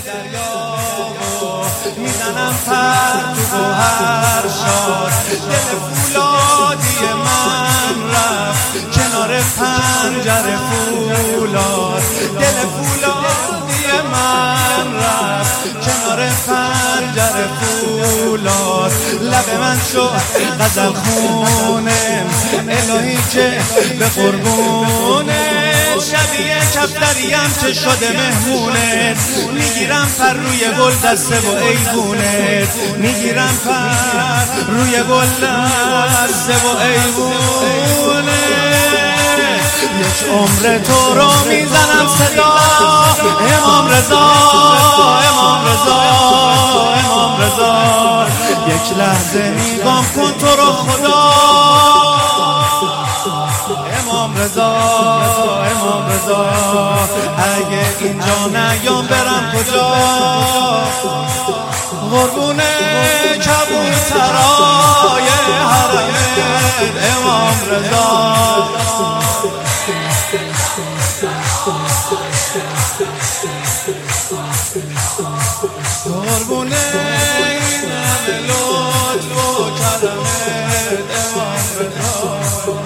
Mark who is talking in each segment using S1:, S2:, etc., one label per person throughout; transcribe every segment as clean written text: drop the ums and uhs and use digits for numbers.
S1: دریا و میزنم پر تو گوهر شاد. دل فولادی من رفت کنار پنجره فولاد. دل فولادی من رفت کنار پنجره فولاد. لب من شد غزل خونه الهی که به قربونه. شبیه کفتریم که شده مهمونت. میگیرم پر روی گل دسته و ایوونت. میگیرم پر روی گل دسته و ایوونت. یک عمر تو رو میزنم صدا امام رضا امام رضا امام رضا. یک لحظه نگاه کن تو رو خدا امام رضا امام رضا. اگه اینجا نیام برم کجا؟ قربون کبوترای حرمت امام رضا. قربون این همه لطف و کرمت امام رضا.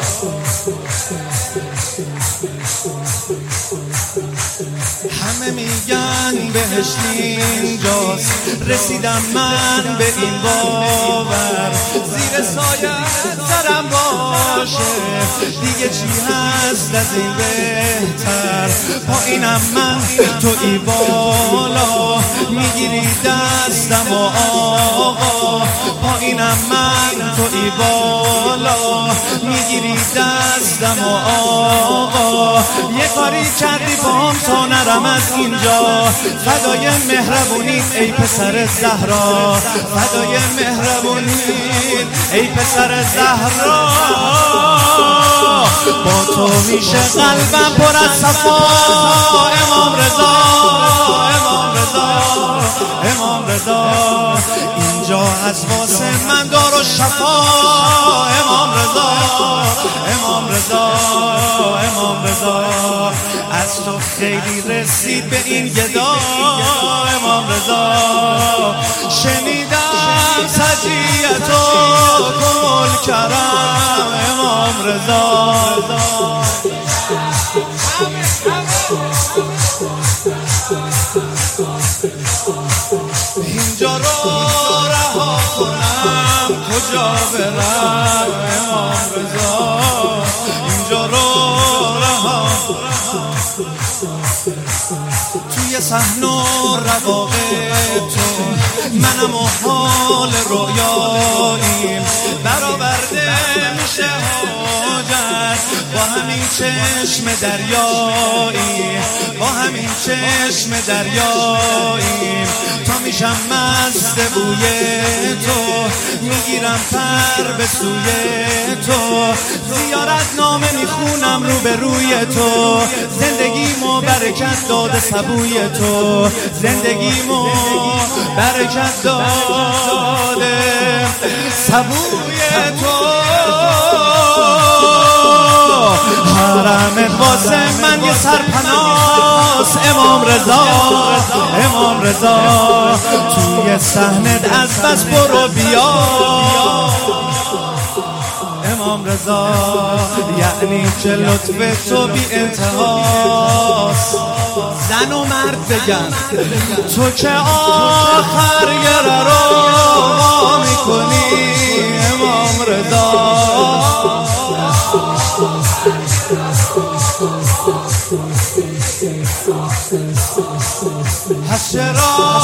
S1: همه میگن بهشت اینجاست، رسیدم من به این باور. زیر سایه سرم باشه دیگه چی هست از این بهتر. پایینم من توی بالا میگیری دستم و آقا. پایینم من توی بالا میگیری دستم و آقا. یه کاری کردی باهم تا نرم از اینجا. فدای مهربونی ای پسر زهرا. فدای مهربونی ای پسر زهرا. با تو میشه قلبم پر از صفا امام رضا امام رضا امام رضا. اینجا از واسه من دار و شفا امام رضا امام رضا امام رضا. از تو خیلی رسید به این گدا امام رضا. شنیدم سجیتو کل کرم امام رضا. اینجا رو رها کنم کجا برم امام رضا. اینجا رو رها توی صحن و رواق تو منم و حال رویاییم. برآورده میشه حاجت با همین چشم دریایی. با همین چشم دریایی تا میشم مست بوی تو. میگیرم پر به سوی تو. زیارت نامه میخونم رو به روی تو. زندگیمو برکت داده سبوی تو. زندگیمو برکت داده سبوی تو. حرمت واسه من یه سرپناس امام رضا امام رضا. توی صحنت از بس برو بیا امام رضا. یعنی که لطف تو بی انتهاست. زن و مرد بگن تو که آخر گره رو ما میکنی امام رضا. هست چرا